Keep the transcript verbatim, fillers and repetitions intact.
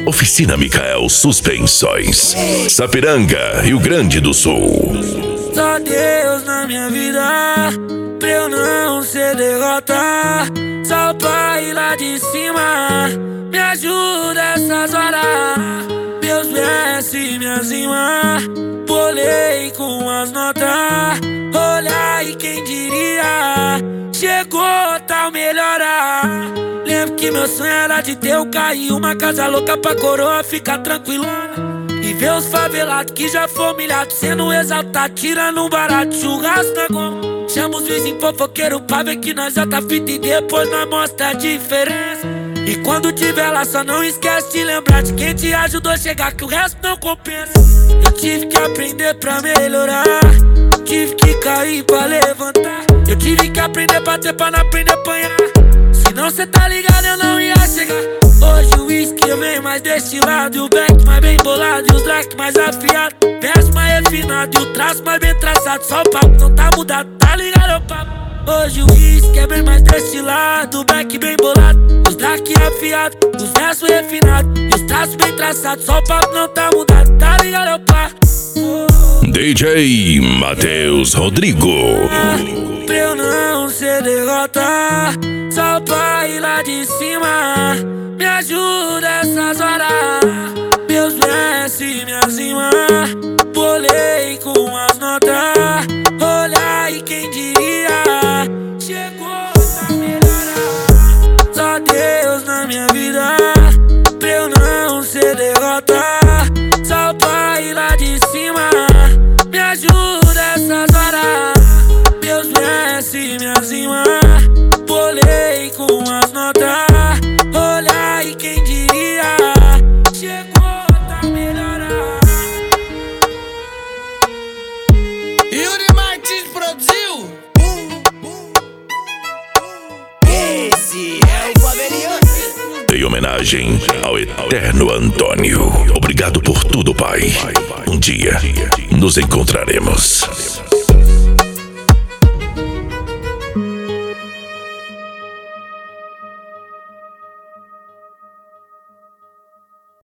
Oficina Micael Suspensões, Sapiranga, Rio Grande do Sul. Só Deus na minha vida, pra eu não ser derrota. Só o Pai lá de cima me ajuda essas horas. Deus desce minhas rimas, bolei com as notas. Olha aí quem diria, chegou tal melhora. Lembro que meu sonho era de ter o cair uma casa louca pra coroa ficar tranquilona. E ver os favelados que já foram humilhados sendo exaltado, tirando um barato, churrasco na goma. Chama os vizinhos fofoqueiros pra ver que nós já tá fita e depois nós mostra a diferença. E quando tiver lá só não esquece de lembrar de quem te ajudou a chegar, que o resto não compensa. Eu tive que aprender pra melhorar, tive que cair pra levantar. Eu tive que aprender pra ter pra não aprender a apanhar. Se não cê tá ligado eu não ia chegar. Hoje o whisky vem mais destilado, e o back mais bem bolado, e os drag mais afiado, verso mais refinado e o traço mais bem traçado. Só o papo não tá mudado, tá ligado o papo? Hoje o whisky é bem mais destilado, o back bem bolado, os drag afiado, os versos refinados e os traços bem traçados. Só o papo não tá mudado, tá ligado o papo? D J Matheus Rodrigo. Pra eu não ser derrota, só o Pai lá de cima me ajuda essas horas. Deus desce minhas rimas, bolei com as notas. Olha aí quem diria, chegou pra melhorar. Só Deus na minha vida, pra eu não ser derrota. Só o Pai lá de cima me ajuda essas horas. Deus desce minhas rimas, bolei com as notas. Olha aí quem diria, chegou tá melhorando. Yuri Martins produziu. Esse é o Faberiano. Em homenagem ao eterno Antônio. Obrigado por tudo, Pai. Um dia nos encontraremos.